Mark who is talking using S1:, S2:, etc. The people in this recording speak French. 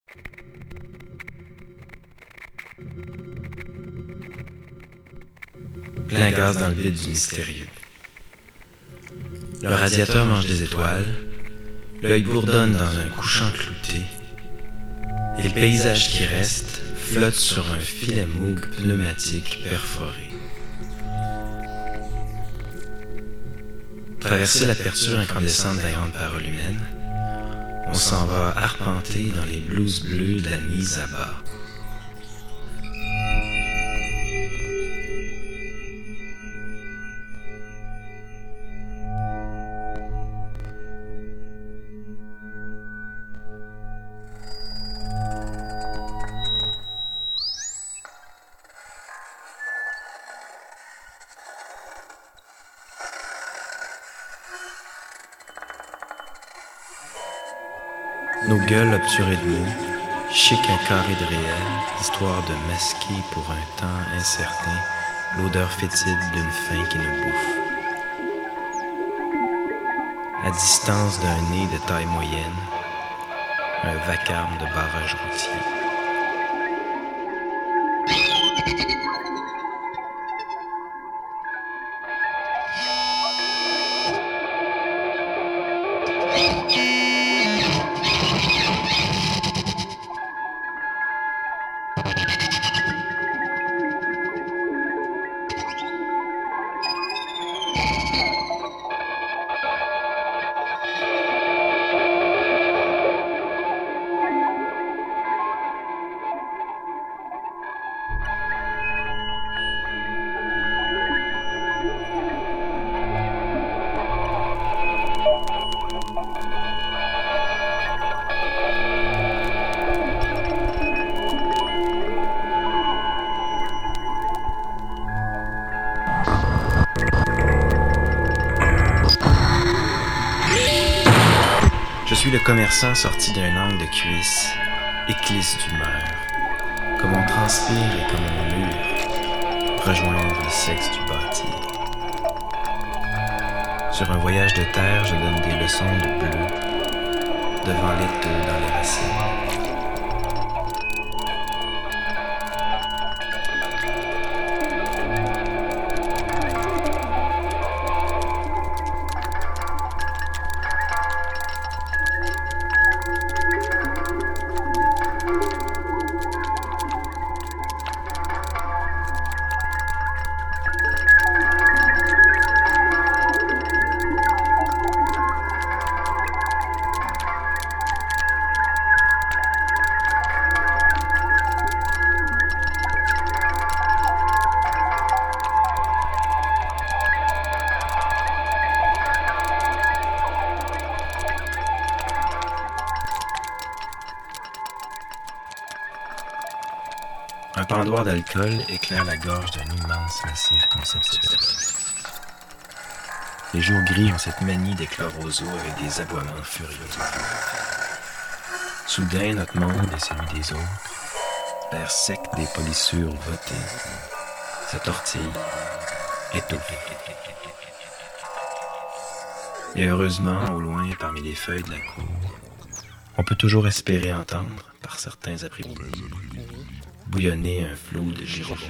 S1: Plein gaz dans le vide du mystérieux. Le radiateur mange des étoiles, l'œil bourdonne dans un couchant clouté, et le paysage qui reste flotte sur un filet moog pneumatique perforé. Traverser l'aperture incandescente d'un grande parole humaine, on s'en va arpenter dans les blouses bleues de la mise à bas. Nos gueules obturées de mots, chic un carré de réel, histoire de masquer pour un temps incertain l'odeur fétide d'une faim qui nous bouffe. À distance d'un nez de taille moyenne, un vacarme de barrage routier. Je suis le commerçant sorti d'un angle de cuisse, éclisse d'humeur, comme on transpire et comme on mure, rejoindre le sexe du bâti. Sur un voyage de terre, je donne des leçons de bleu, devant l'étau dans les racines. Un pendoir d'alcool éclaire la gorge d'un immense massif conceptuel. Les jours gris ont cette manie d'éclore aux eaux avec des aboiements furieux. Soudain, notre monde et celui des autres, l'air sec des polissures votées, se tortille, étouffe. Et heureusement, au loin, parmi les feuilles de la cour, on peut toujours espérer entendre, par certains après-midi, bouillonner un flot de gyrophares.